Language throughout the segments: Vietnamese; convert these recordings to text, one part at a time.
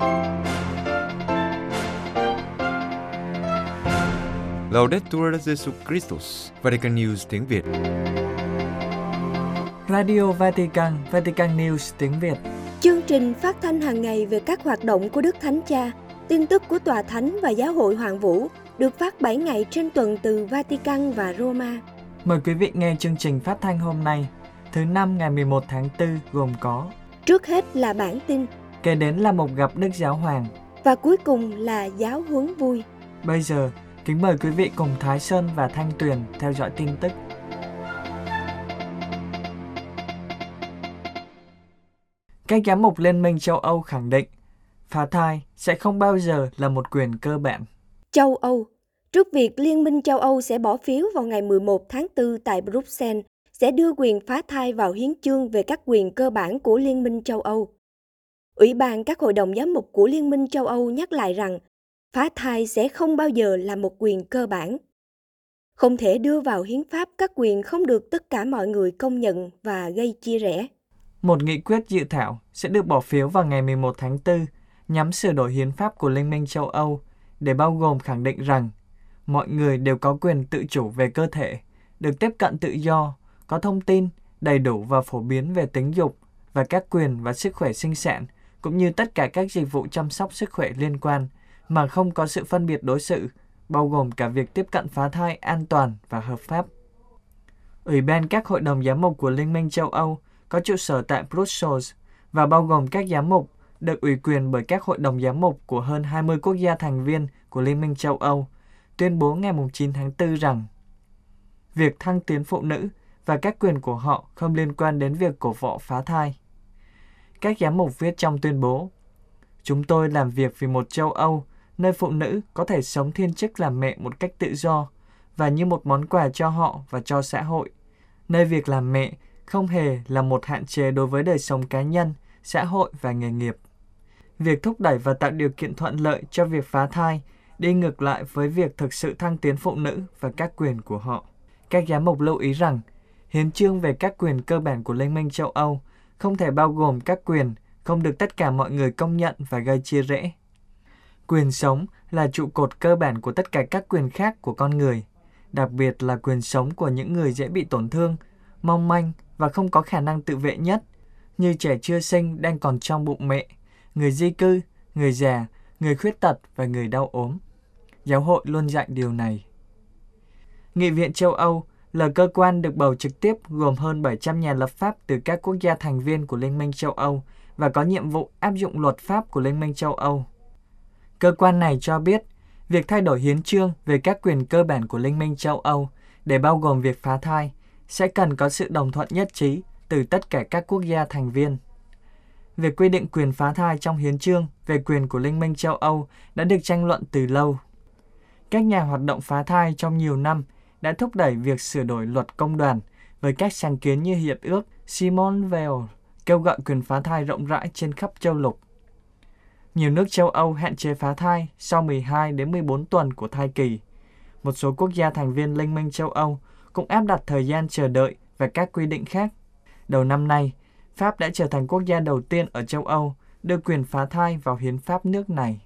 Laudetur Jesus Christus, Vatican News tiếng Việt. Radio Vatican, Vatican News tiếng Việt. Chương trình phát thanh hàng ngày về các hoạt động của Đức Thánh Cha, tin tức của Tòa Thánh và Giáo hội Hoàng Vũ được phát 7 ngày trên tuần từ Vatican và Roma. Mời quý vị nghe chương trình phát thanh hôm nay, thứ Năm ngày 11 tháng 4 gồm có: trước hết là bản tin, kế đến là một gặp Đức Giáo Hoàng và cuối cùng là giáo huấn vui. Bây giờ, kính mời quý vị cùng Thái Sơn và Thanh Tuyền theo dõi tin tức. Các giám mục Liên minh châu Âu khẳng định phá thai sẽ không bao giờ là một quyền cơ bản. Châu Âu, trước việc Liên minh châu Âu sẽ bỏ phiếu vào ngày 11 tháng 4 tại Bruxelles, sẽ đưa quyền phá thai vào hiến chương về các quyền cơ bản của Liên minh châu Âu. Ủy ban các hội đồng giám mục của Liên minh châu Âu nhắc lại rằng phá thai sẽ không bao giờ là một quyền cơ bản. Không thể đưa vào hiến pháp các quyền không được tất cả mọi người công nhận và gây chia rẽ. Một nghị quyết dự thảo sẽ được bỏ phiếu vào ngày 11 tháng 4 nhằm sửa đổi hiến pháp của Liên minh châu Âu để bao gồm khẳng định rằng mọi người đều có quyền tự chủ về cơ thể, được tiếp cận tự do, có thông tin đầy đủ và phổ biến về tính dục và các quyền và sức khỏe sinh sản, cũng như tất cả các dịch vụ chăm sóc sức khỏe liên quan mà không có sự phân biệt đối xử, bao gồm cả việc tiếp cận phá thai an toàn và hợp pháp. Ủy ban các hội đồng giám mục của Liên minh châu Âu có trụ sở tại Brussels và bao gồm các giám mục được ủy quyền bởi các hội đồng giám mục của hơn 20 quốc gia thành viên của Liên minh châu Âu, tuyên bố ngày 9 tháng 4 rằng việc thăng tiến phụ nữ và các quyền của họ không liên quan đến việc cổ võ phá thai. Các giám mục viết trong tuyên bố: "Chúng tôi làm việc vì một châu Âu nơi phụ nữ có thể sống thiên chức làm mẹ một cách tự do và như một món quà cho họ và cho xã hội, nơi việc làm mẹ không hề là một hạn chế đối với đời sống cá nhân, xã hội và nghề nghiệp. Việc thúc đẩy và tạo điều kiện thuận lợi cho việc phá thai đi ngược lại với việc thực sự thăng tiến phụ nữ và các quyền của họ." Các giám mục lưu ý rằng hiến chương về các quyền cơ bản của Liên minh châu Âu không thể bao gồm các quyền không được tất cả mọi người công nhận và gây chia rẽ. Quyền sống là trụ cột cơ bản của tất cả các quyền khác của con người, đặc biệt là quyền sống của những người dễ bị tổn thương, mong manh và không có khả năng tự vệ nhất, như trẻ chưa sinh đang còn trong bụng mẹ, người di cư, người già, người khuyết tật và người đau ốm. Giáo hội luôn dạy điều này. Nghị viện châu Âu là cơ quan được bầu trực tiếp gồm hơn 700 nhà lập pháp từ các quốc gia thành viên của Liên minh châu Âu và có nhiệm vụ áp dụng luật pháp của Liên minh châu Âu. Cơ quan này cho biết việc thay đổi hiến chương về các quyền cơ bản của Liên minh châu Âu để bao gồm việc phá thai sẽ cần có sự đồng thuận nhất trí từ tất cả các quốc gia thành viên. Việc quy định quyền phá thai trong hiến chương về quyền của Liên minh châu Âu đã được tranh luận từ lâu. Các nhà hoạt động phá thai trong nhiều năm đã thúc đẩy việc sửa đổi luật công đoàn với các sáng kiến như hiệp ước Simone Veil kêu gọi quyền phá thai rộng rãi trên khắp châu lục. Nhiều nước châu Âu hạn chế phá thai sau 12 đến 14 tuần của thai kỳ. Một số quốc gia thành viên Liên minh châu Âu cũng áp đặt thời gian chờ đợi và các quy định khác. Đầu năm nay, Pháp đã trở thành quốc gia đầu tiên ở châu Âu đưa quyền phá thai vào hiến pháp nước này.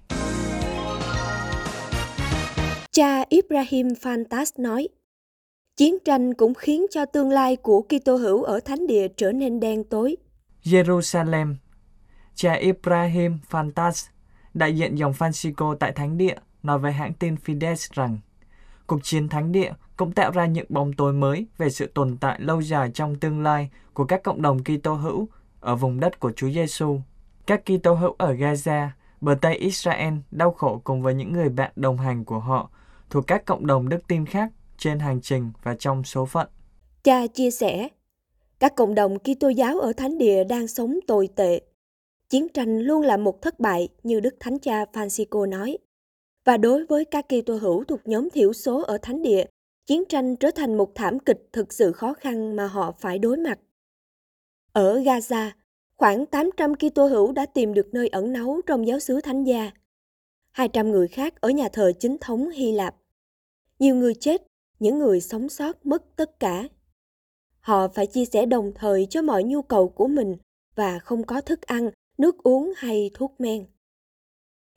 Cha Ibrahim Fantas nói, chiến tranh cũng khiến cho tương lai của Kitô hữu ở Thánh địa trở nên đen tối. Jerusalem. Cha Ibrahim Fantas, đại diện dòng Francisco tại Thánh địa, nói với hãng tin Fides rằng cuộc chiến Thánh địa cũng tạo ra những bóng tối mới về sự tồn tại lâu dài trong tương lai của các cộng đồng Kitô hữu ở vùng đất của Chúa Giêsu. Các Kitô hữu ở Gaza, bờ Tây Israel đau khổ cùng với những người bạn đồng hành của họ thuộc các cộng đồng đức tin khác trên hành trình và trong số phận. Cha chia sẻ, các cộng đồng Kitô giáo ở Thánh địa đang sống tồi tệ. Chiến tranh luôn là một thất bại như Đức Thánh Cha Francisco nói. Và đối với các Kitô hữu thuộc nhóm thiểu số ở Thánh địa, chiến tranh trở thành một thảm kịch thực sự khó khăn mà họ phải đối mặt. Ở Gaza, khoảng 800 Kitô hữu đã tìm được nơi ẩn náu trong giáo xứ Thánh Gia. 200 người khác ở nhà thờ chính thống Hy Lạp. Nhiều người chết, những người sống sót mất tất cả. Họ phải chia sẻ đồng thời cho mọi nhu cầu của mình và không có thức ăn, nước uống hay thuốc men.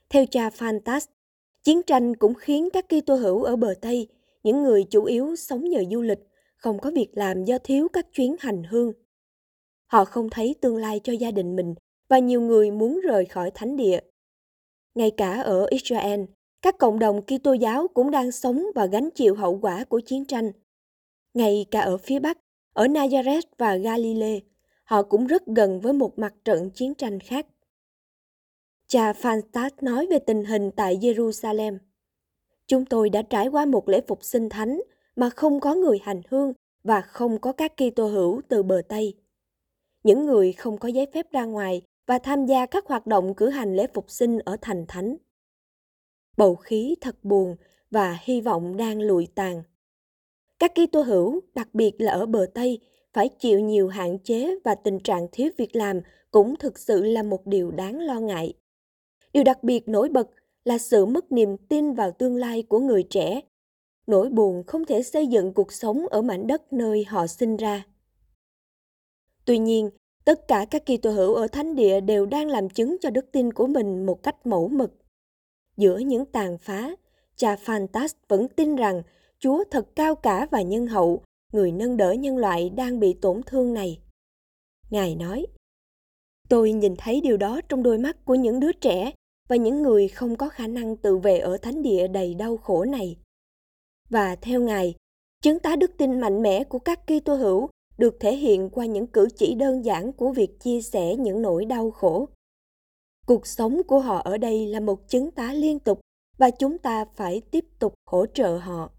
Theo cha Fantas, chiến tranh cũng khiến các Kitô hữu ở bờ Tây, những người chủ yếu sống nhờ du lịch, không có việc làm do thiếu các chuyến hành hương. Họ không thấy tương lai cho gia đình mình và nhiều người muốn rời khỏi thánh địa. Ngay cả ở Israel, các cộng đồng Kitô giáo cũng đang sống và gánh chịu hậu quả của chiến tranh. Ngay cả ở phía Bắc, ở Nazareth và Galilee, họ cũng rất gần với một mặt trận chiến tranh khác. Cha Fantas nói về tình hình tại Jerusalem. Chúng tôi đã trải qua một lễ phục sinh thánh mà không có người hành hương và không có các Kitô hữu từ bờ Tây. Những người không có giấy phép ra ngoài và tham gia các hoạt động cử hành lễ phục sinh ở thành thánh. Bầu khí thật buồn và hy vọng đang lụi tàn. Các Kitô hữu, đặc biệt là ở bờ Tây, phải chịu nhiều hạn chế và tình trạng thiếu việc làm cũng thực sự là một điều đáng lo ngại. Điều đặc biệt nổi bật là sự mất niềm tin vào tương lai của người trẻ, nỗi buồn không thể xây dựng cuộc sống ở mảnh đất nơi họ sinh ra. Tuy nhiên, tất cả các Kitô hữu ở thánh địa đều đang làm chứng cho đức tin của mình một cách mẫu mực. Giữa những tàn phá, cha Fantas vẫn tin rằng Chúa thật cao cả và nhân hậu, người nâng đỡ nhân loại đang bị tổn thương này. Ngài nói, tôi nhìn thấy điều đó trong đôi mắt của những đứa trẻ và những người không có khả năng tự vệ ở thánh địa đầy đau khổ này. Và theo Ngài, chứng tá đức tin mạnh mẽ của các Kitô hữu được thể hiện qua những cử chỉ đơn giản của việc chia sẻ những nỗi đau khổ. Cuộc sống của họ ở đây là một chứng tá liên tục và chúng ta phải tiếp tục hỗ trợ họ.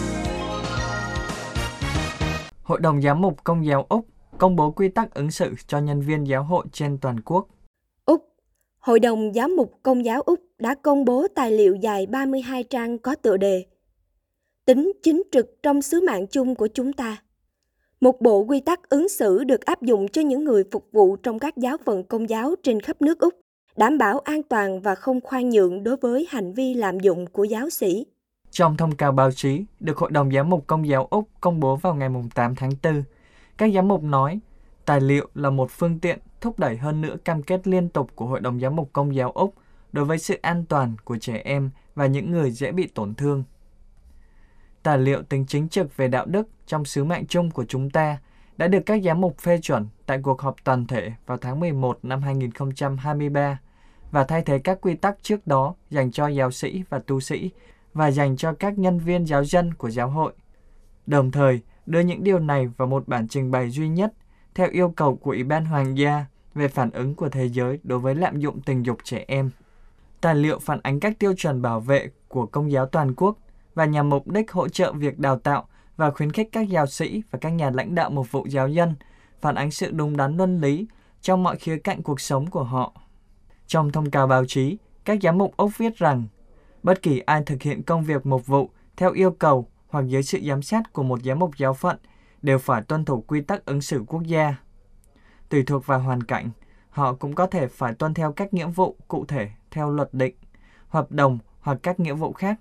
Hội đồng Giám mục Công giáo Úc công bố quy tắc ứng xử cho nhân viên giáo hội trên toàn quốc. Úc, Hội đồng Giám mục Công giáo Úc đã công bố tài liệu dài 32 trang có tựa đề Tính chính trực trong sứ mạng chung của chúng ta. Một bộ quy tắc ứng xử được áp dụng cho những người phục vụ trong các giáo phận công giáo trên khắp nước Úc, đảm bảo an toàn và không khoan nhượng đối với hành vi lạm dụng của giáo sĩ. Trong thông cáo báo chí được Hội đồng Giám mục Công giáo Úc công bố vào ngày 8 tháng 4, các giám mục nói tài liệu là một phương tiện thúc đẩy hơn nữa cam kết liên tục của Hội đồng Giám mục Công giáo Úc đối với sự an toàn của trẻ em và những người dễ bị tổn thương. Tài liệu tính chính trực về đạo đức trong sứ mệnh chung của chúng ta đã được các giám mục phê chuẩn tại cuộc họp toàn thể vào tháng 11 năm 2023 và thay thế các quy tắc trước đó dành cho giáo sĩ và tu sĩ và dành cho các nhân viên giáo dân của giáo hội. Đồng thời, đưa những điều này vào một bản trình bày duy nhất theo yêu cầu của Ủy ban Hoàng gia về phản ứng của thế giới đối với lạm dụng tình dục trẻ em. Tài liệu phản ánh các tiêu chuẩn bảo vệ của Công giáo toàn quốc và nhằm mục đích hỗ trợ việc đào tạo và khuyến khích các giáo sĩ và các nhà lãnh đạo mục vụ giáo dân phản ánh sự đúng đắn luân lý trong mọi khía cạnh cuộc sống của họ. Trong thông cáo báo chí, các giám mục Úc viết rằng bất kỳ ai thực hiện công việc mục vụ theo yêu cầu hoặc dưới sự giám sát của một giám mục giáo phận đều phải tuân thủ quy tắc ứng xử quốc gia. Tùy thuộc vào hoàn cảnh, họ cũng có thể phải tuân theo các nghĩa vụ cụ thể theo luật định, hợp đồng hoặc các nghĩa vụ khác.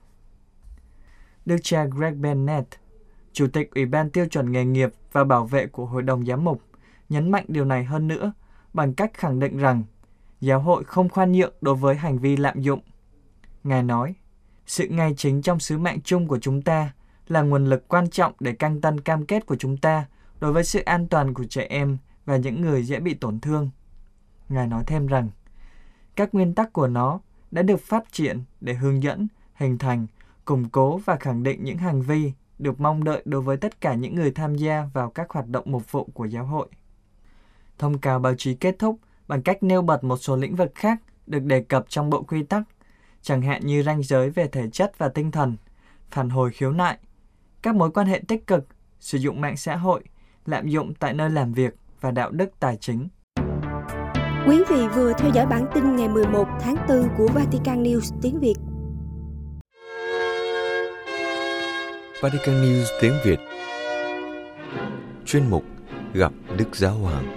Đức cha Greg Bennett, Chủ tịch Ủy ban Tiêu chuẩn Nghề nghiệp và Bảo vệ của Hội đồng Giám mục, nhấn mạnh điều này hơn nữa bằng cách khẳng định rằng giáo hội không khoan nhượng đối với hành vi lạm dụng. Ngài nói, sự ngay chính trong sứ mệnh chung của chúng ta là nguồn lực quan trọng để căng tân cam kết của chúng ta đối với sự an toàn của trẻ em và những người dễ bị tổn thương. Ngài nói thêm rằng, các nguyên tắc của nó đã được phát triển để hướng dẫn, hình thành, củng cố và khẳng định những hành vi được mong đợi đối với tất cả những người tham gia vào các hoạt động mục vụ của giáo hội. Thông cáo báo chí kết thúc bằng cách nêu bật một số lĩnh vực khác được đề cập trong bộ quy tắc, chẳng hạn như ranh giới về thể chất và tinh thần, phản hồi khiếu nại, các mối quan hệ tích cực, sử dụng mạng xã hội, lạm dụng tại nơi làm việc và đạo đức tài chính. Quý vị vừa theo dõi bản tin ngày 11 tháng 4 của Vatican News tiếng Việt. Vatican News tiếng Việt. Chuyên mục Gặp Đức Giáo Hoàng.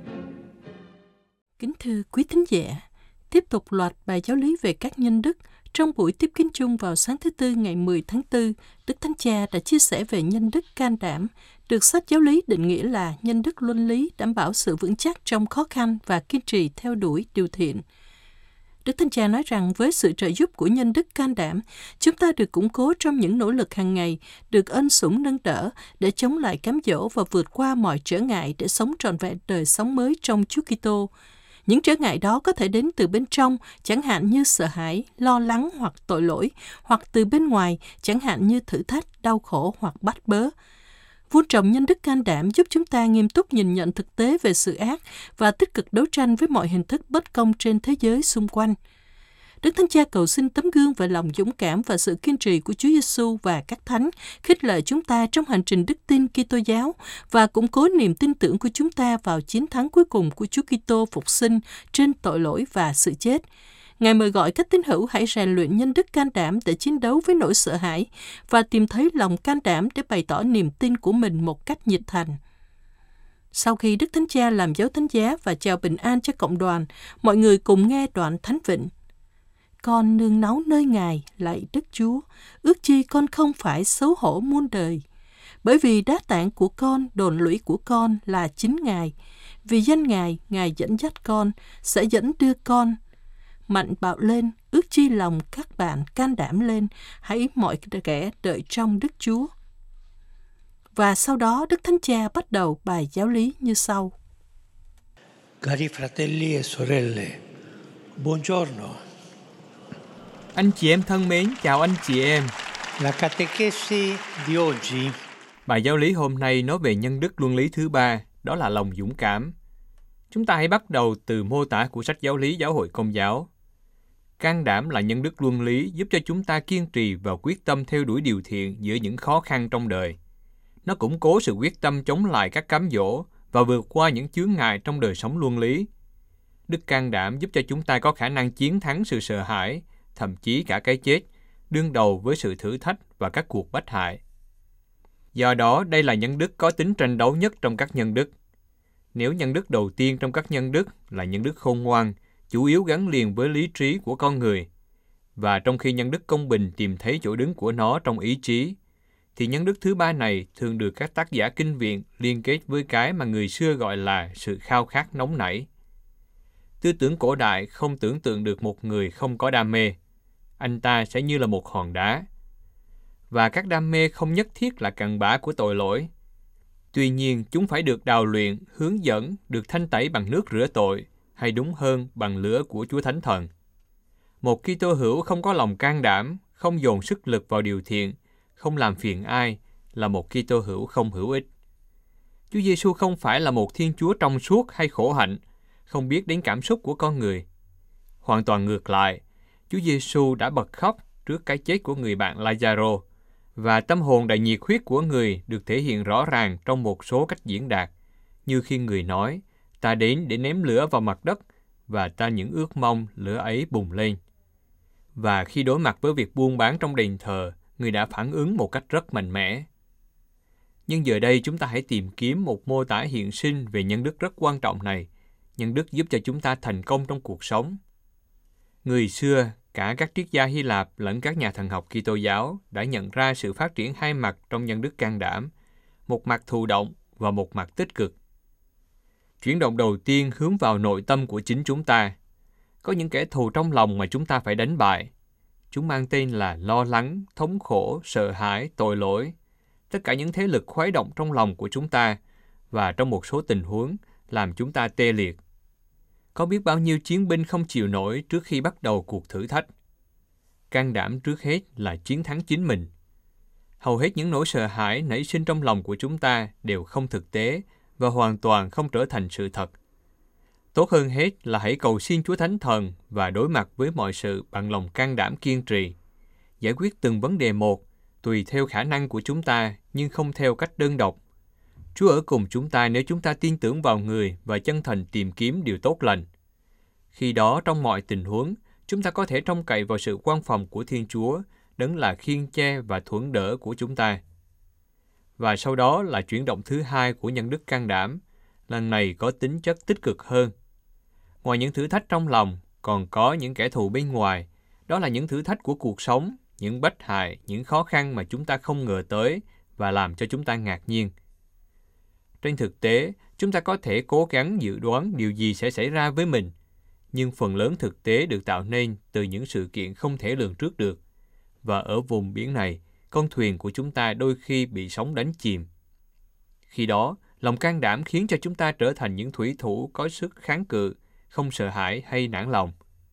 Kính thưa quý thính giả, tiếp tục loạt bài giáo lý về các nhân đức Trong buổi tiếp kiến chung vào sáng thứ Tư ngày 10 tháng 4, Đức Thánh Cha đã chia sẻ về nhân đức can đảm, được sách giáo lý định nghĩa là nhân đức luân lý đảm bảo sự vững chắc trong khó khăn và kiên trì theo đuổi điều thiện. Đức Thánh Cha nói rằng với sự trợ giúp của nhân đức can đảm, chúng ta được củng cố trong những nỗ lực hàng ngày, được ân sủng nâng đỡ để chống lại cám dỗ và vượt qua mọi trở ngại để sống trọn vẹn đời sống mới trong Chúa Kitô. Những trở ngại đó có thể đến từ bên trong, chẳng hạn như sợ hãi, lo lắng hoặc tội lỗi, hoặc từ bên ngoài, chẳng hạn như thử thách, đau khổ hoặc bắt bớ. Vun trồng nhân đức can đảm giúp chúng ta nghiêm túc nhìn nhận thực tế về sự ác và tích cực đấu tranh với mọi hình thức bất công trên thế giới xung quanh. Đức Thánh Cha cầu xin tấm gương về lòng dũng cảm và sự kiên trì của Chúa Giêsu và các thánh khích lệ chúng ta trong hành trình đức tin Kitô giáo và củng cố niềm tin tưởng của chúng ta vào chiến thắng cuối cùng của Chúa Kitô phục sinh trên tội lỗi và sự chết. Ngài mời gọi các tín hữu hãy rèn luyện nhân đức can đảm để chiến đấu với nỗi sợ hãi và tìm thấy lòng can đảm để bày tỏ niềm tin của mình một cách nhiệt thành. Sau khi Đức Thánh Cha làm dấu thánh giá và chào bình an cho cộng đoàn, mọi người cùng nghe đoạn thánh vịnh. Con nương náu nơi Ngài, lạy Đức Chúa, ước chi con không phải xấu hổ muôn đời. Bởi vì đá tảng của con, đồn lũy của con là chính Ngài. Vì danh Ngài, Ngài dẫn dắt con, sẽ dẫn đưa con. Mạnh bạo lên, ước chi lòng các bạn can đảm lên, hãy mọi kẻ đợi trong Đức Chúa. Và sau đó Đức Thánh Cha bắt đầu bài giáo lý như sau. Cari fratelli e sorelle, buongiorno. Anh chị em thân mến, chào anh chị em. La catechesi di oggi. Bài giáo lý hôm nay nói về nhân đức luân lý thứ 3, đó là lòng dũng cảm. Chúng ta hãy bắt đầu từ mô tả của sách giáo lý Giáo hội Công giáo. Can đảm là nhân đức luân lý giúp cho chúng ta kiên trì và quyết tâm theo đuổi điều thiện giữa những khó khăn trong đời. Nó củng cố sự quyết tâm chống lại các cám dỗ và vượt qua những chướng ngại trong đời sống luân lý. Đức can đảm giúp cho chúng ta có khả năng chiến thắng sự sợ hãi, thậm chí cả cái chết, đương đầu với sự thử thách và các cuộc bách hại. Do đó, đây là nhân đức có tính tranh đấu nhất trong các nhân đức. Nếu nhân đức đầu tiên trong các nhân đức là nhân đức khôn ngoan, chủ yếu gắn liền với lý trí của con người, và trong khi nhân đức công bình tìm thấy chỗ đứng của nó trong ý chí, thì nhân đức thứ 3 này thường được các tác giả kinh viện liên kết với cái mà người xưa gọi là sự khao khát nóng nảy. Tư tưởng cổ đại không tưởng tượng được một người không có đam mê. Anh ta sẽ như là một hòn đá. Và các đam mê không nhất thiết là cặn bã của tội lỗi. Tuy nhiên, chúng phải được đào luyện, hướng dẫn, được thanh tẩy bằng nước rửa tội, hay đúng hơn bằng lửa của Chúa Thánh Thần. Một Kitô hữu không có lòng can đảm, không dồn sức lực vào điều thiện, không làm phiền ai, là một Kitô hữu không hữu ích. Chúa Giêsu không phải là một Thiên Chúa trong suốt hay khổ hạnh, không biết đến cảm xúc của con người. Hoàn toàn ngược lại, Chúa Giêsu đã bật khóc trước cái chết của người bạn Lazaro, và tâm hồn đầy nhiệt huyết của người được thể hiện rõ ràng trong một số cách diễn đạt, như khi người nói, ta đến để ném lửa vào mặt đất, và ta những ước mong lửa ấy bùng lên. Và khi đối mặt với việc buôn bán trong đền thờ, người đã phản ứng một cách rất mạnh mẽ. Nhưng giờ đây chúng ta hãy tìm kiếm một mô tả hiện sinh về nhân đức rất quan trọng này, nhân đức giúp cho chúng ta thành công trong cuộc sống. Người xưa, cả các triết gia Hy Lạp lẫn các nhà thần học Kitô giáo đã nhận ra sự phát triển hai mặt trong nhân đức can đảm, một mặt thụ động và một mặt tích cực. Chuyển động đầu tiên hướng vào nội tâm của chính chúng ta. Có những kẻ thù trong lòng mà chúng ta phải đánh bại. Chúng mang tên là lo lắng, thống khổ, sợ hãi, tội lỗi. Tất cả những thế lực khuấy động trong lòng của chúng ta và trong một số tình huống làm chúng ta tê liệt. Có biết bao nhiêu chiến binh không chịu nổi trước khi bắt đầu cuộc thử thách. Can đảm trước hết là chiến thắng chính mình. Hầu hết những nỗi sợ hãi nảy sinh trong lòng của chúng ta đều không thực tế và hoàn toàn không trở thành sự thật. Tốt hơn hết là hãy cầu xin Chúa Thánh Thần và đối mặt với mọi sự bằng lòng can đảm kiên trì. Giải quyết từng vấn đề một, tùy theo khả năng của chúng ta, nhưng không theo cách đơn độc. Chúa ở cùng chúng ta nếu chúng ta tin tưởng vào người và chân thành tìm kiếm điều tốt lành. Khi đó, trong mọi tình huống, chúng ta có thể trông cậy vào sự quan phòng của Thiên Chúa, đấng là khiên che và thuẫn đỡ của chúng ta. Và sau đó là chuyển động thứ hai của nhân đức can đảm, lần này có tính chất tích cực hơn. Ngoài những thử thách trong lòng, còn có những kẻ thù bên ngoài, Đó là những thử thách của cuộc sống, những bất hại, những khó khăn mà chúng ta không ngờ tới và làm cho chúng ta ngạc nhiên. Trên thực tế, chúng ta có thể cố gắng dự đoán điều gì sẽ xảy ra với mình, nhưng phần lớn thực tế được tạo nên từ những sự kiện không thể lường trước được. Và ở vùng biển này, con thuyền của chúng ta đôi khi bị sóng đánh chìm. Khi đó, lòng can đảm khiến cho chúng ta trở thành những thủy thủ có sức kháng cự, không sợ hãi hay nản lòng.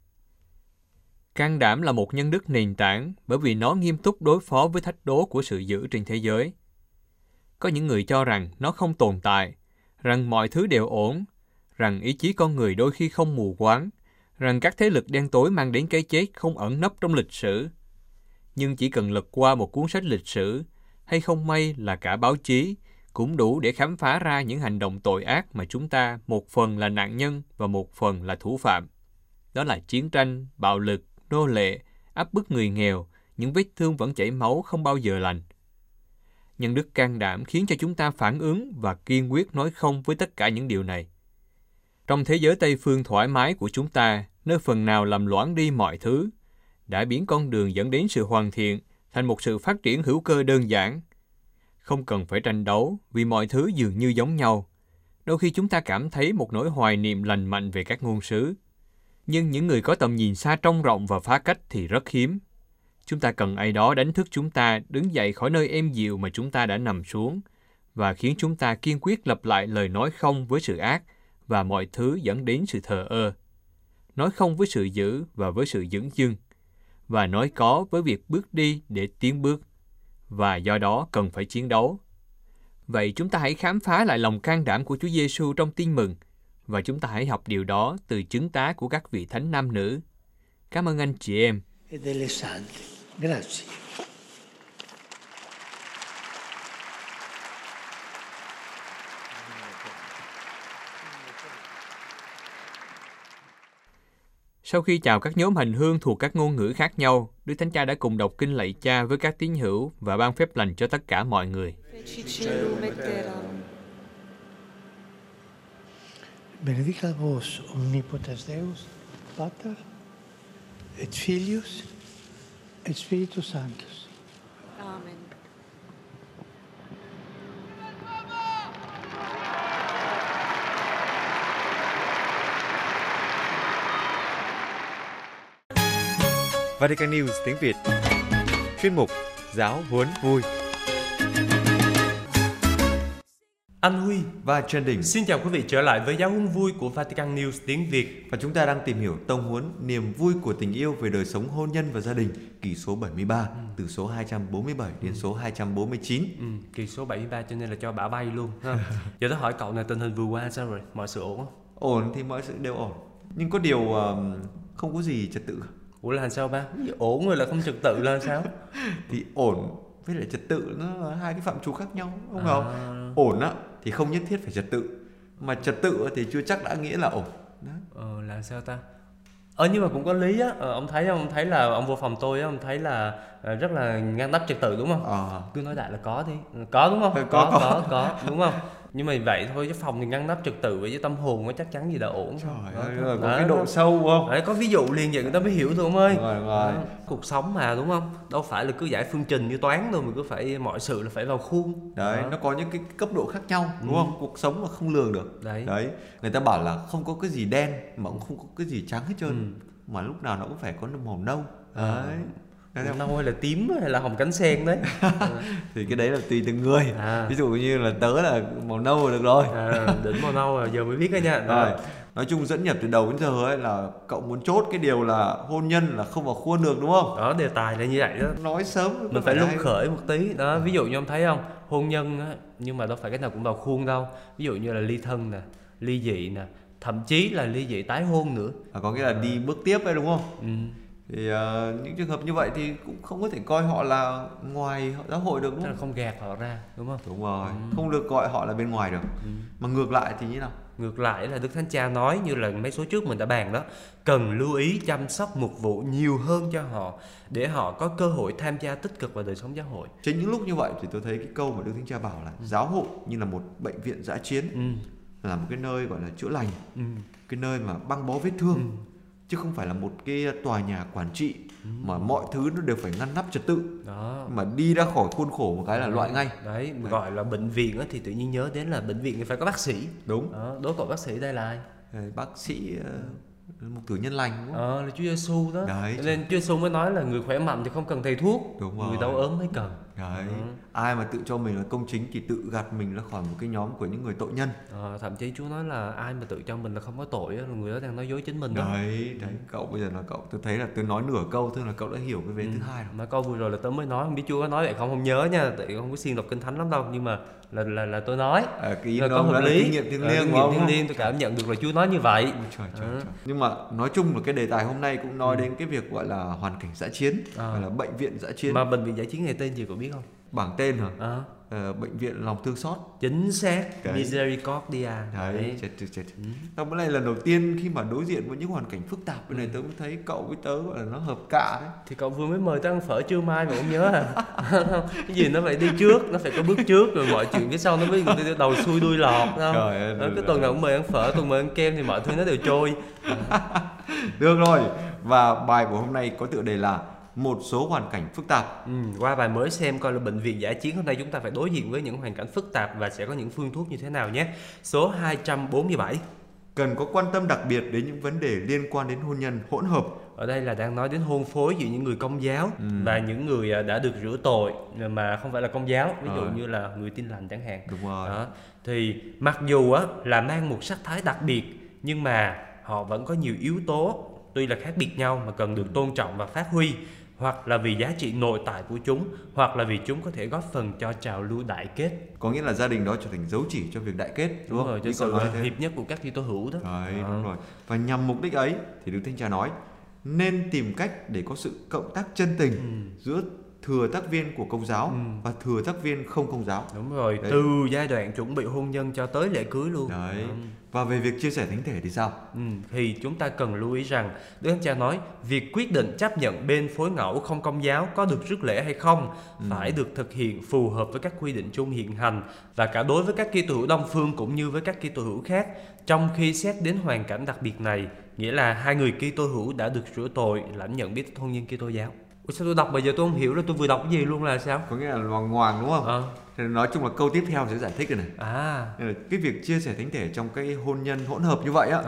Can đảm là một nhân đức nền tảng bởi vì nó nghiêm túc đối phó với thách đố của sự dữ trên thế giới. Có những người cho rằng nó không tồn tại, rằng mọi thứ đều ổn, rằng ý chí con người đôi khi không mù quáng, rằng các thế lực đen tối mang đến cái chết không ẩn nấp trong lịch sử. Nhưng chỉ cần lật qua một cuốn sách lịch sử, hay không may là cả báo chí, cũng đủ để khám phá ra những hành động tội ác mà chúng ta một phần là nạn nhân và một phần là thủ phạm. Đó là chiến tranh, bạo lực, nô lệ, áp bức người nghèo, những vết thương vẫn chảy máu không bao giờ lành. Nhân đức can đảm khiến cho chúng ta phản ứng và kiên quyết nói không với tất cả những điều này. Trong thế giới Tây phương thoải mái của chúng ta, nơi phần nào làm loãng đi mọi thứ, đã biến con đường dẫn đến sự hoàn thiện thành một sự phát triển hữu cơ đơn giản. Không cần phải tranh đấu vì mọi thứ dường như giống nhau. Đôi khi chúng ta cảm thấy một nỗi hoài niệm lành mạnh về các ngôn sứ. Nhưng những người có tầm nhìn xa trông rộng và phá cách thì rất hiếm. Chúng ta cần ai đó đánh thức chúng ta đứng dậy khỏi nơi êm dịu mà chúng ta đã nằm xuống và khiến chúng ta kiên quyết lặp lại lời nói không với sự ác và mọi thứ dẫn đến sự thờ ơ. Nói không với sự dữ và với sự dửng dưng, và nói có với việc bước đi để tiến bước, và do đó cần phải chiến đấu. Vậy chúng ta hãy khám phá lại lòng can đảm của Chúa Giêsu trong Tin Mừng, và chúng ta hãy học điều đó từ chứng tá của các vị thánh nam nữ. Cảm ơn anh chị em. E delle sante. Grazie. Sau khi chào các nhóm hành hương thuộc các ngôn ngữ khác nhau, Đức Thánh Cha đã cùng đọc kinh lạy Cha với các tín hữu và ban phép lành cho tất cả mọi người. Benedicat vos omnipotens Deus, Pater, et Filius, et Spiritus Sanctus. Amen. Vatican News tiếng Việt. Chuyên mục Giáo huấn vui. Anh Huy và Trần Đình xin chào quý vị trở lại với Giáo huấn vui của Vatican News tiếng Việt. Và chúng ta đang tìm hiểu tông huấn niềm vui của tình yêu về đời sống hôn nhân và gia đình, kỳ số 73, từ số 247 đến số 249. Kỳ số 73 cho nên là cho bả bay luôn ha. Giờ tôi hỏi cậu này, tình hình vừa qua sao rồi? Mọi sự ổn không? Ổn thì mọi sự đều ổn, nhưng có điều không có gì trật tự. Ủa là sao ba? Ổn rồi là không trật tự là sao? Thì ổn với lại trật tự nó là hai cái phạm trù khác nhau, đúng không? Ổn á thì không nhất thiết phải trật tự, mà trật tự thì chưa chắc đã nghĩa là ổn. Đó. Là sao ta? Nhưng mà cũng có lý á. Ông thấy không? Ông thấy là ông vô phòng tôi á, ông thấy là rất là ngăn nắp trật tự đúng không? Cứ nói đại là có đi. Có đúng không? Có đúng không? Nhưng mà vậy thôi chứ phòng thì ngăn nắp trật tự với tâm hồn nó chắc chắn gì đã ổn. Trời ơi, có cái độ sâu không? Đấy, có ví dụ liền vậy người ta mới hiểu thôi ông ơi. Rồi. Cuộc sống mà đúng không? Đâu phải là cứ giải phương trình như toán đâu, mà cứ phải mọi sự là phải vào khuôn. Đấy, nó có những cái cấp độ khác nhau đúng không? Cuộc sống mà không lường được. Đấy. Người ta bảo là không có cái gì đen mà cũng không có cái gì trắng hết trơn. Mà lúc nào nó cũng phải có màu nâu. Đấy. Nâu hay là tím hay là hồng cánh sen đấy. Thì cái đấy là tùy từng người. Ví dụ như là tớ là màu nâu là được rồi. Đỉnh màu nâu rồi, giờ mới biết đó nha. Rồi. Nói chung dẫn nhập từ đầu đến giờ ấy là cậu muốn chốt cái điều là hôn nhân là không vào khuôn được đúng không? Đó, đề tài là như vậy đó. Nói sớm mình phải lung khởi một tí đó. Ví dụ như ông thấy không, hôn nhân á, nhưng mà đâu phải cái nào cũng vào khuôn đâu. Ví dụ như là ly thân nè, ly dị nè, thậm chí là ly dị tái hôn nữa. Có nghĩa là đi bước tiếp ấy đúng không? Thì những trường hợp như vậy thì cũng không có thể coi họ là ngoài giáo hội được đúng không? Là không gạt họ ra đúng không? Đúng rồi, không được gọi họ là bên ngoài được. Mà ngược lại thì như nào? Ngược lại là Đức Thánh Cha nói như là mấy số trước mình đã bàn đó, cần lưu ý chăm sóc mục vụ nhiều hơn cho họ để họ có cơ hội tham gia tích cực vào đời sống giáo hội. Chính những lúc như vậy thì tôi thấy cái câu mà Đức Thánh Cha bảo là giáo hội như là một bệnh viện dã chiến, là một cái nơi gọi là chữa lành, cái nơi mà băng bó vết thương, chứ không phải là một cái tòa nhà quản trị mà mọi thứ nó đều phải ngăn nắp trật tự. Đó. Mà đi ra khỏi khuôn khổ một cái là loại ngay. Đấy, gọi là bệnh viện thì tự nhiên nhớ đến là bệnh viện thì phải có bác sĩ. Đúng. Đối cậu bác sĩ đây là ai? Bác sĩ một tử nhân lành, đúng không? Là Chúa Giêsu đó. Đấy, nên Chúa Giêsu mới nói là người khỏe mạnh thì không cần thầy thuốc, đúng rồi. Người đau ốm mới cần. Đấy. Ai mà tự cho mình là công chính thì tự gạt mình ra khỏi một cái nhóm của những người tội nhân. Thậm chí Chúa nói là ai mà tự cho mình là không có tội là người đó đang nói dối chính mình đó. Đấy, cậu bây giờ là cậu, tôi thấy là tôi nói nửa câu thôi là cậu đã hiểu cái vế thứ hai rồi. Mà câu vừa rồi là tớ mới nói, không biết Chúa có nói vậy không nhớ nha, tại không có siêng đọc kinh thánh lắm đâu, nhưng mà là tôi nói cái ý là có hợp lý, kinh nghiệm thiêng liêng, tôi cảm nhận được là Chúa nói như vậy. Trời. Nhưng mà nói chung là cái đề tài hôm nay cũng nói đến cái việc gọi là hoàn cảnh dã chiến, gọi là bệnh viện dã chiến. Mà bệnh viện dã chiến này tên gì cậu biết không? Bảng tên hả? Bệnh viện lòng thương xót. Chính xác. Misericordia. Đấy. Chết. Bữa nay lần đầu tiên khi mà đối diện với những hoàn cảnh phức tạp bên này tớ mới thấy cậu với tớ gọi là nó hợp cạ đấy. Thì cậu vừa mới mời tớ ăn phở trưa mai mà không nhớ à? Cái gì nó phải đi trước, nó phải có bước trước rồi mọi chuyện phía sau nó mới đầu xuôi đuôi lọt, không? Cái tuần nào cũng mời ăn phở, tuần mời ăn kem thì mọi thứ nó đều trôi. Được rồi. Và bài của hôm nay có tựa đề là một số hoàn cảnh phức tạp. Qua bài mới xem coi là bệnh viện dã chiến hôm nay chúng ta phải đối diện với những hoàn cảnh phức tạp và sẽ có những phương thuốc như thế nào nhé. Số 247. Cần có quan tâm đặc biệt đến những vấn đề liên quan đến hôn nhân hỗn hợp. Ở đây là đang nói đến hôn phối giữa những người Công giáo và những người đã được rửa tội mà không phải là Công giáo, ví dụ như là người Tin lành chẳng hạn. Đúng rồi. Đó. Thì mặc dù là mang một sắc thái đặc biệt nhưng mà họ vẫn có nhiều yếu tố tuy là khác biệt nhau mà cần được tôn trọng và phát huy, hoặc là vì giá trị nội tại của chúng, hoặc là vì chúng có thể góp phần cho trào lưu đại kết. Có nghĩa là gia đình đó trở thành dấu chỉ cho việc đại kết, đúng không? Rồi, cho sự hiệp nhất của các Kitô hữu đó. Đấy, đúng rồi. Và nhằm mục đích ấy thì Đức Thánh Cha nói nên tìm cách để có sự cộng tác chân tình giữa thừa tác viên của Công giáo và thừa tác viên không Công giáo. Đúng rồi. Đấy. Từ giai đoạn chuẩn bị hôn nhân cho tới lễ cưới luôn. Đấy. Và về việc chia sẻ thánh thể thì sao? Thì chúng ta cần lưu ý rằng Đức Thánh Cha nói việc quyết định chấp nhận bên phối ngẫu không Công giáo có được rước lễ hay không phải được thực hiện phù hợp với các quy định chung hiện hành và cả đối với các Kitô hữu Đông phương cũng như với các Kitô hữu khác. Trong khi xét đến hoàn cảnh đặc biệt này, nghĩa là hai người Kitô hữu đã được rửa tội, lãnh nhận bí tích hôn nhân Kitô giáo. Ủa sao tôi đọc bây giờ tôi không hiểu là tôi vừa đọc cái gì luôn là sao? Có nghĩa là ngoằng đúng không? Thì nói chung là câu tiếp theo sẽ giải thích rồi này. Cái việc chia sẻ thánh thể trong cái hôn nhân hỗn hợp như vậy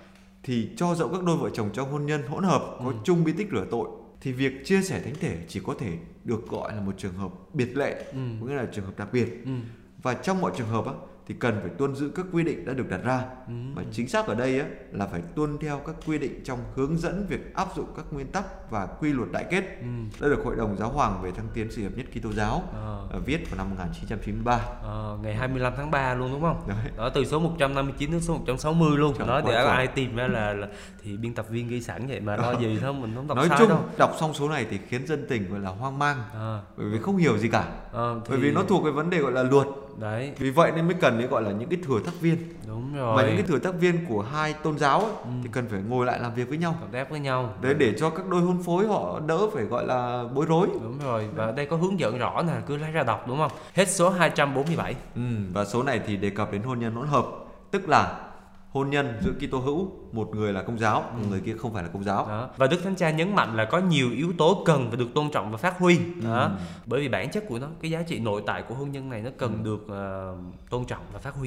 thì cho dẫu các đôi vợ chồng trong hôn nhân hỗn hợp có chung bí tích rửa tội thì việc chia sẻ thánh thể chỉ có thể được gọi là một trường hợp biệt lệ, có nghĩa là trường hợp đặc biệt. Và trong mọi trường hợp thì cần phải tuân giữ các quy định đã được đặt ra. Mà chính xác ở đây là phải tuân theo các quy định trong hướng dẫn việc áp dụng các nguyên tắc và quy luật đại kết đã được Hội đồng Giáo hoàng về thăng tiến sự hiệp nhất Kitô giáo viết vào năm 1993. Ngày 25 tháng 3 luôn đúng không? Đó, từ số 159 đến số 160 luôn. Nói để ai tìm ra là thì biên tập viên ghi sẵn vậy mà lo gì thôi, mình không đọc nói sai chung, đâu. Đọc xong số này thì khiến dân tình gọi là hoang mang bởi vì không hiểu gì cả. Bởi vì nó thuộc cái vấn đề gọi là luật. Đấy. Vì vậy nên mới cần gọi là những cái thừa tác viên. Đúng rồi. Mà những cái thừa tác viên của hai tôn giáo thì cần phải ngồi lại làm việc với nhau, đáp với nhau. Đấy, để cho các đôi hôn phối họ đỡ phải gọi là bối rối. Đúng rồi. Và đây có hướng dẫn rõ nè, cứ lấy ra đọc đúng không? Hết số 247. Và số này thì đề cập đến hôn nhân hỗn hợp, tức là hôn nhân giữa Kitô hữu, một người là Công giáo, một người kia không phải là Công giáo. Đó. Và Đức Thánh Cha nhấn mạnh là có nhiều yếu tố cần phải được tôn trọng và phát huy. Đó. Bởi vì bản chất của nó, cái giá trị nội tại của hôn nhân này nó cần được tôn trọng và phát huy.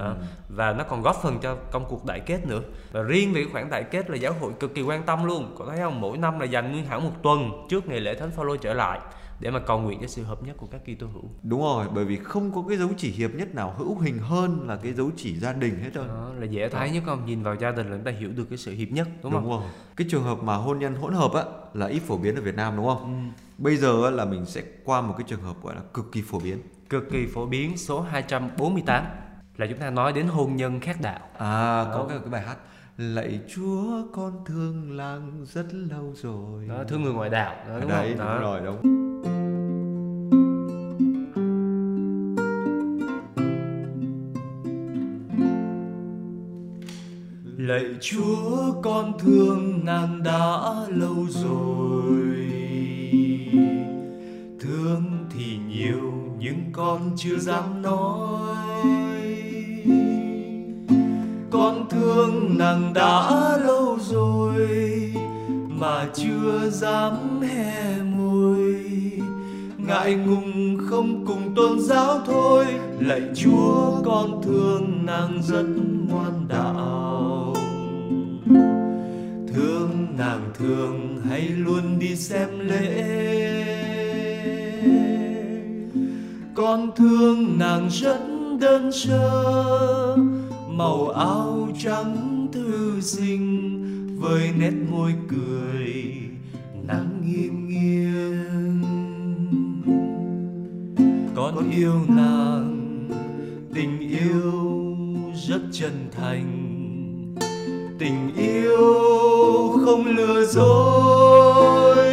Và nó còn góp phần cho công cuộc đại kết nữa. Và riêng về cái khoản đại kết là giáo hội cực kỳ quan tâm luôn. Có thấy không? Mỗi năm là dành nguyên hẳn một tuần trước ngày lễ Thánh Phaolô trở lại để mà cầu nguyện cho sự hợp nhất của các Kitô hữu. Đúng rồi, bởi vì không có cái dấu chỉ hiệp nhất nào hữu hình hơn là cái dấu chỉ gia đình hết rồi. Đó là dễ thấy nhất không? Nhìn vào gia đình là chúng ta hiểu được cái sự hiệp nhất, đúng không? Đúng rồi. Cái trường hợp mà hôn nhân hỗn hợp là ít phổ biến ở Việt Nam đúng không? Bây giờ là mình sẽ qua một cái trường hợp gọi là cực kỳ phổ biến. Cực kỳ phổ biến, số 248 là chúng ta nói đến hôn nhân khác đạo. Có cái bài hát Lạy Chúa con thương làng rất lâu rồi. Đó, thương người ngoại đạo. Đó, đúng đấy, không? Đó. Đúng rồi, đúng. Lạy Chúa con thương nàng đã lâu rồi, thương thì nhiều nhưng con chưa dám nói. Con thương nàng đã lâu rồi, mà chưa dám hé môi, ngại ngùng không cùng tôn giáo thôi. Lạy Chúa con thương nàng rất ngoan đạo, thương nàng thường hay luôn đi xem lễ. Con thương nàng rất đơn sơ, màu áo trắng thư sinh với nét môi cười nắng nghiêng nghiêng. Con yêu nàng, tình yêu rất chân thành, tình yêu không lừa dối.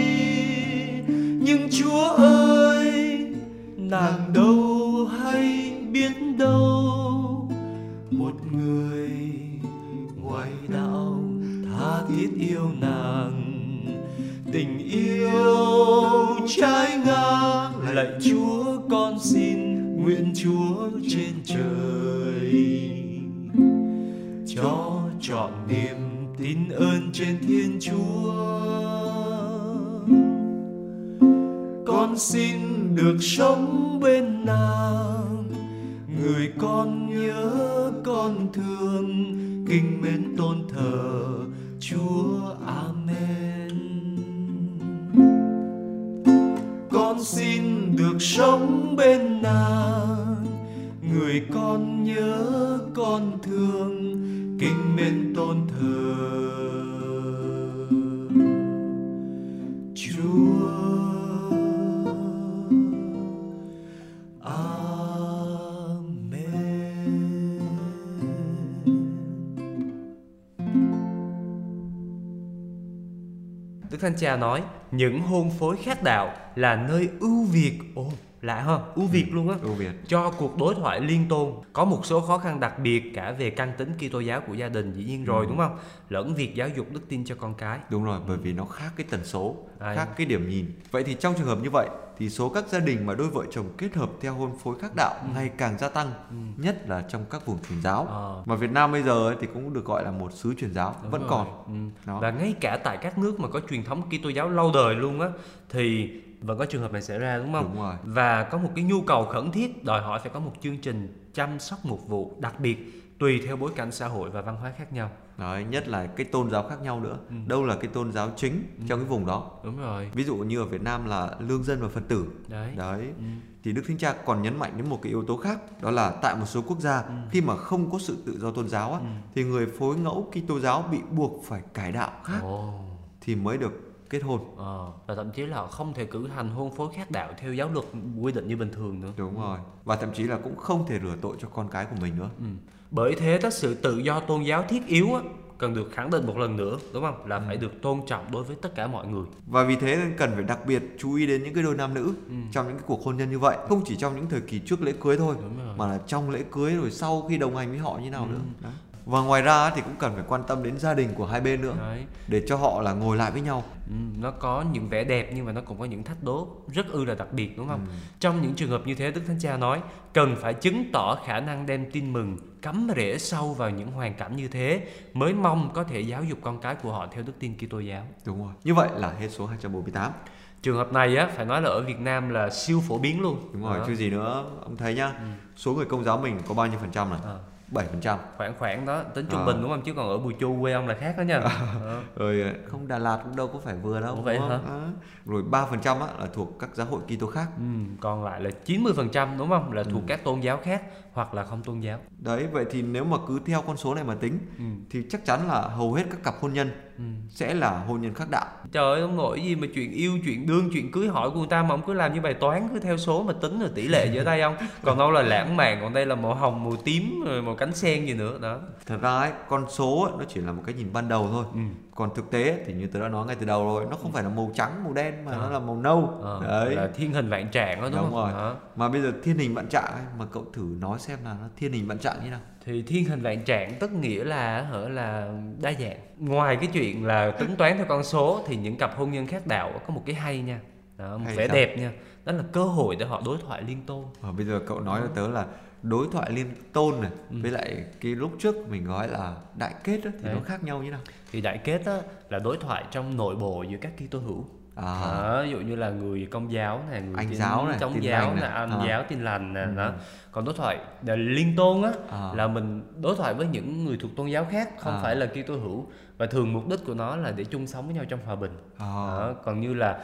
Nhưng Chúa ơi, nàng đâu hay biết đâu, một người ngoài đạo tha thiết yêu nàng, tình yêu trái ngang. Lạy Chúa con xin, nguyện Chúa trên trời cho trọn niềm tin ơn trên Thiên Chúa. Con xin được sống bên nàng, người con nhớ con thương, kính mến tôn thờ Chúa. Amen. Con xin được sống bên nàng, người con nhớ con thương, kính mến tôn thờ Chúa. Đức Thánh Cha nói những hôn phối khác đạo là nơi ưu việt. Ồ, lạ ha, ưu việt luôn á. Ưu việt cho cuộc đối thoại liên tôn. Có một số khó khăn đặc biệt cả về căn tính Kitô giáo của gia đình dĩ nhiên rồi, đúng không? Lẫn việc giáo dục đức tin cho con cái. Đúng rồi, bởi vì nó khác cái tần số, khác cái điểm nhìn. Vậy thì trong trường hợp như vậy thì số các gia đình mà đôi vợ chồng kết hợp theo hôn phối khác đạo ngày càng gia tăng, nhất là trong các vùng truyền giáo. Mà Việt Nam bây giờ thì cũng được gọi là một xứ truyền giáo. Đúng vẫn rồi. Còn. Và ngay cả tại các nước mà có truyền thống Kitô giáo lâu đời luôn á thì vẫn có trường hợp này xảy ra, đúng không? Đúng rồi. Và có một cái nhu cầu khẩn thiết đòi hỏi phải có một chương trình chăm sóc mục vụ đặc biệt tùy theo bối cảnh xã hội và văn hóa khác nhau. Đấy, nhất là cái tôn giáo khác nhau nữa. Đâu là cái tôn giáo chính trong cái vùng đó. Đúng rồi. Ví dụ như ở Việt Nam là lương dân và Phật tử. Đấy. Thì Đức Thánh Cha còn nhấn mạnh đến một cái yếu tố khác, đó là tại một số quốc gia khi mà không có sự tự do tôn giáo á, thì người phối ngẫu Kitô giáo bị buộc phải cải đạo khác thì mới được kết hôn. Và thậm chí là họ không thể cử hành hôn phối khác đạo theo giáo luật quy định như bình thường nữa. Đúng rồi. Và thậm chí là cũng không thể rửa tội cho con cái của mình nữa. Bởi thế tất sự tự do tôn giáo thiết yếu á, cần được khẳng định một lần nữa, đúng không? Là phải được tôn trọng đối với tất cả mọi người. Và vì thế nên cần phải đặc biệt chú ý đến những cái đôi nam nữ trong những cái cuộc hôn nhân như vậy. Không chỉ trong những thời kỳ trước lễ cưới thôi, mà là trong lễ cưới rồi sau khi đồng hành với họ như nào nữa. Đấy. Và ngoài ra thì cũng cần phải quan tâm đến gia đình của hai bên nữa. Đấy. Để cho họ là ngồi lại với nhau. Nó có những vẻ đẹp nhưng mà nó cũng có những thách đố rất là đặc biệt, đúng không? Trong những trường hợp như thế, Đức Thánh Cha nói cần phải chứng tỏ khả năng đem tin mừng cắm rễ sâu vào những hoàn cảnh như thế mới mong có thể giáo dục con cái của họ theo đức tin Kitô giáo. Đúng rồi. Như vậy là hết số 248. Trường hợp này á, phải nói là ở Việt Nam là siêu phổ biến luôn. Đúng rồi, chứ gì nữa. Ông thấy nhá, số người Công giáo mình có bao nhiêu phần trăm này? 7%. Khoảng đó, tính trung bình đúng không? Chứ còn ở Bùi Chu quê ông là khác đó nha. Rồi không, Đà Lạt cũng đâu có phải vừa đâu. Vậy hả? Rồi 3% là thuộc các giáo hội Kitô khác. Còn lại là 90% đúng không? Là thuộc các tôn giáo khác hoặc là không tôn giáo. Đấy, vậy thì nếu mà cứ theo con số này mà tính thì chắc chắn là hầu hết các cặp hôn nhân sẽ là hôn nhân khác đạo. Trời ơi, ông ngồi gì mà chuyện yêu, chuyện đương, chuyện cưới hỏi của người ta mà ông cứ làm như bài toán, cứ theo số mà tính rồi tỷ lệ giữa đây không? Còn đâu là lãng mạn, còn đây là màu hồng, màu tím, rồi màu cánh sen gì nữa đó. Thật ra ấy, con số ấy, nó chỉ là một cái nhìn ban đầu thôi. Còn thực tế thì như tôi đã nói ngay từ đầu rồi, nó không phải là màu trắng, màu đen mà nó là màu nâu. Đấy. Là thiên hình vạn trạng đó, đúng không? Rồi. Mà bây giờ thiên hình vạn trạng ấy, mà cậu thử nói xem là nó thiên hình vạn trạng như nào. Thì thiên hình vạn trạng tức nghĩa là đa dạng. Ngoài cái chuyện là tính toán theo con số thì những cặp hôn nhân khác đạo có một cái hay nha. Đó, một vẻ đẹp nha. đó là cơ hội để họ đối thoại liên tôn. Bây giờ cậu nói cho tớ là đối thoại liên tôn này với lại cái lúc trước mình nói là đại kết đó, thì nó khác nhau như nào? Thì đại kết đó là đối thoại trong nội bộ giữa các Kitô hữu. Ví dụ như là người Công giáo này, người Anh giáo này, Chống giáo này, Anh giáo Tin lành này, đó. Còn đối thoại liên tôn á là mình đối thoại với những người thuộc tôn giáo khác, không phải là Kitô hữu, và thường mục đích của nó là để chung sống với nhau trong hòa bình. Còn như là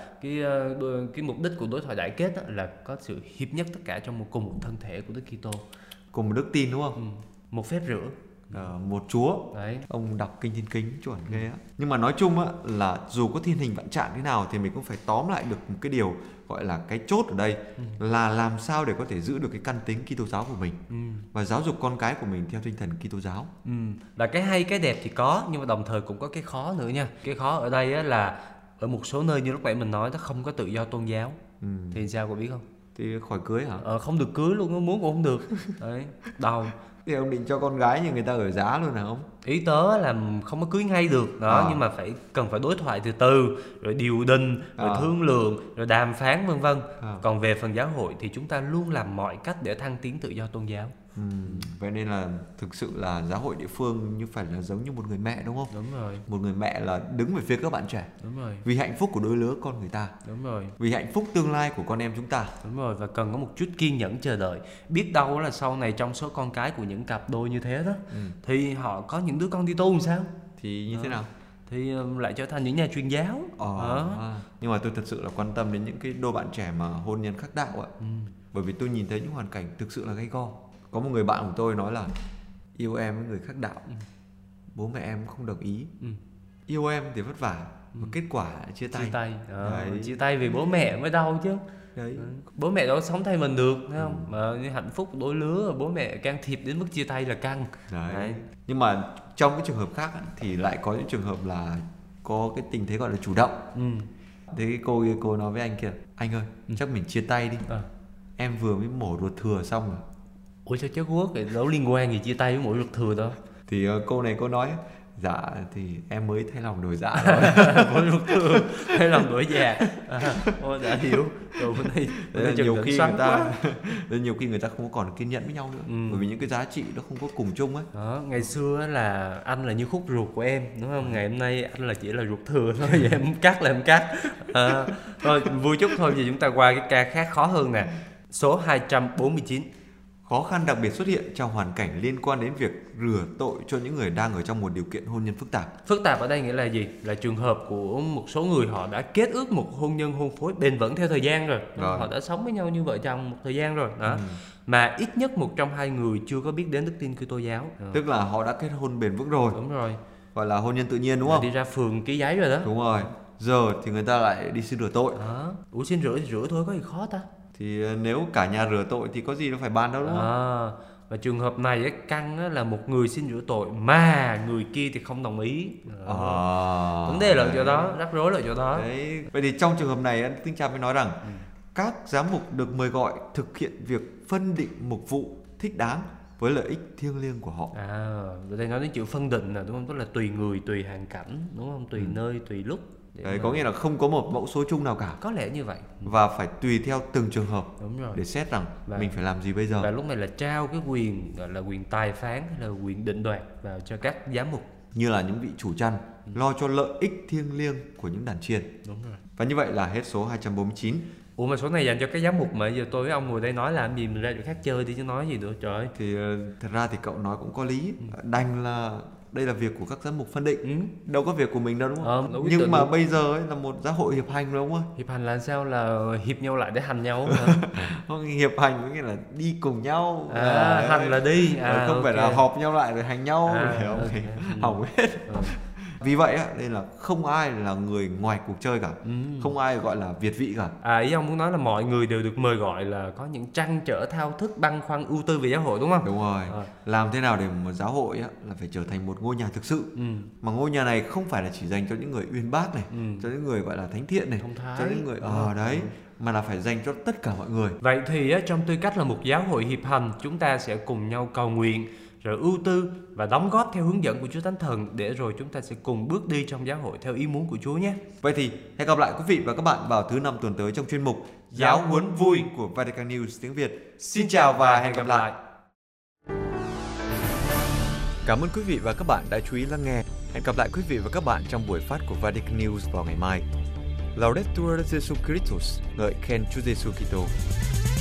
cái mục đích của đối thoại đại kết á, là có sự hiệp nhất tất cả trong cùng một thân thể của Đức Kitô, cùng một đức tin, đúng không? Một phép rửa, một Chúa. Đấy. Ông đọc kinh Thiên Kính chuẩn ghê á. Nhưng mà nói chung á là dù có thiên hình vạn trạng thế nào thì mình cũng phải tóm lại được một cái điều gọi là cái chốt ở đây là làm sao để có thể giữ được cái căn tính Kitô giáo của mình và giáo dục con cái của mình theo tinh thần Kitô giáo. Là cái hay cái đẹp thì có, nhưng mà đồng thời cũng có cái khó nữa nha. Cái khó ở đây á là ở một số nơi như lúc nãy mình nói nó không có tự do tôn giáo. Thì sao cô biết không? Thì khỏi cưới hả? Không được cưới luôn, nó muốn cũng không được. Đấy, đau. Thì ông định cho con gái như người ta ở giá luôn hả ông? Ý tớ là không có cưới ngay được đó, nhưng mà cần phải đối thoại từ từ, rồi điều đình, rồi thương lượng, rồi đàm phán vân vân. Còn về phần giáo hội thì chúng ta luôn làm mọi cách để thăng tiến tự do tôn giáo. Vậy nên là thực sự là giáo hội địa phương như phải là giống như một người mẹ, đúng không? Đúng rồi. Một người mẹ là đứng về phía các bạn trẻ. Đúng rồi. Vì hạnh phúc của đôi lứa con người ta. Đúng rồi. Vì hạnh phúc tương lai của con em chúng ta. Đúng rồi, và cần có một chút kiên nhẫn chờ đợi. Biết đâu là sau này trong số con cái của những cặp đôi như thế đó thì họ có những đứa con đi tu làm sao? Thì như thế nào? Thì lại trở thành những nhà truyền giáo. Nhưng mà tôi thật sự là quan tâm đến những cái đôi bạn trẻ mà hôn nhân khác đạo ạ. Bởi vì tôi nhìn thấy những hoàn cảnh thực sự là gay go. Có một người bạn của tôi nói là yêu em với người khác đạo, bố mẹ em không đồng ý. Yêu em thì vất vả, mà kết quả chia tay. Chia tay vì bố mẹ mới đau chứ. Đấy. Bố mẹ đâu sống thay mình được, thấy không? Mà như hạnh phúc đôi lứa, bố mẹ can thiệp đến mức chia tay là căng. Đấy. Nhưng mà trong cái trường hợp khác thì lại có những trường hợp là có cái tình thế gọi là chủ động. Thế cái cô nói với anh kia, anh ơi, chắc mình chia tay đi. Em vừa mới mổ ruột thừa xong rồi. Ủa sao chết quốc, đâu liên quan gì chia tay với mổ ruột thừa đâu. Thì cô này cô nói, dạ thì em mới thay lòng đổi dạ rồi. Mổ ruột thừa, thay lòng đổi dạ. Đã hiểu. Rồi bên đây nhiều khi người ta không còn kiên nhẫn với nhau nữa. Bởi vì những cái giá trị nó không có cùng chung ấy. Ngày xưa là anh là như khúc ruột của em, đúng không? Ngày hôm nay anh là chỉ là ruột thừa thôi, vậy em cắt là em cắt. Thôi vui chút thôi, giờ chúng ta qua cái ca khác khó hơn nè. Số 249. Khó khăn đặc biệt xuất hiện trong hoàn cảnh liên quan đến việc rửa tội cho những người đang ở trong một điều kiện hôn nhân phức tạp. Phức tạp ở đây nghĩa là gì? Là trường hợp của một số người họ đã kết ước một hôn nhân hôn phối bền vững theo thời gian rồi. Họ đã sống với nhau như vợ chồng một thời gian rồi. Mà ít nhất một trong hai người chưa có biết đến đức tin Kitô giáo. Tức là họ đã kết hôn bền vững rồi. Đúng rồi. Gọi là hôn nhân tự nhiên, đúng không? Đi ra phường ký giấy rồi đó. Đúng rồi. Giờ thì người ta lại đi xin rửa tội. Ủa xin rửa thì rửa thôi, có gì khó ta? Thì nếu cả nhà rửa tội thì có gì đâu phải bàn đâu, đúng không? Và trường hợp này căng là một người xin rửa tội mà người kia thì không đồng ý. Vấn đề là chỗ đó, rắc rối là chỗ đó. Đấy. Vậy thì trong trường hợp này Tinh Cha mới nói rằng các giám mục được mời gọi thực hiện việc phân định mục vụ thích đáng với lợi ích thiêng liêng của họ. Ở đây nói đến chữ phân định là đúng không? Tức là tùy người, tùy hoàn cảnh, đúng không? Tùy nơi, tùy lúc. Đấy, có nghĩa là không có một mẫu số chung nào cả. Có lẽ như vậy. Và phải tùy theo từng trường hợp. Đúng rồi. Để xét rằng mình phải làm gì bây giờ. Và lúc này là trao cái quyền gọi là quyền tài phán hay là quyền định đoạt vào cho các giám mục. Như là những vị chủ chăn lo cho lợi ích thiêng liêng của những đàn chiên. Đúng rồi. Và như vậy là hết số 249. Ủa mà số này dành cho cái giám mục mà giờ tôi với ông ngồi đây nói làm gì, mình ra chỗ khác chơi đi chứ nói gì nữa trời. Thì thật ra thì cậu nói cũng có lý. Đành là đây là việc của các giám mục phân định, đâu có việc của mình đâu, đúng không? Nhưng mà bây giờ ấy là một xã hội hiệp hành, đúng không? Hiệp hành là sao? Là hiệp nhau lại để hành nhau Không, hiệp hành có nghĩa là đi cùng nhau. Hành là đi. Không phải là họp nhau lại rồi hành nhau. Hỏng hết. Vì vậy nên là không ai là người ngoài cuộc chơi cả. Không ai gọi là việt vị cả. Ý ông muốn nói là mọi người đều được mời gọi là có những trăn trở, thao thức, băn khoăn, ưu tư về giáo hội, đúng không? Đúng rồi. Làm thế nào để một giáo hội là phải trở thành một ngôi nhà thực sự. Mà ngôi nhà này không phải là chỉ dành cho những người uyên bác này, cho những người gọi là thánh thiện này, cho những người đấy, mà là phải dành cho tất cả mọi người. Vậy thì trong tư cách là một giáo hội hiệp hành, chúng ta sẽ cùng nhau cầu nguyện rồi ưu tư và đóng góp theo hướng dẫn của Chúa Thánh Thần, để rồi chúng ta sẽ cùng bước đi trong giáo hội theo ý muốn của Chúa nhé. Vậy thì hẹn gặp lại quý vị và các bạn vào thứ 5 tuần tới trong chuyên mục Giáo huấn vui của Vatican News tiếng Việt. Xin chào và hẹn gặp lại. Cảm ơn quý vị và các bạn đã chú ý lắng nghe. Hẹn gặp lại quý vị và các bạn trong buổi phát của Vatican News vào ngày mai. Laudetur Jesu Christus, ngợi khen Chúa Giêsu Kitô.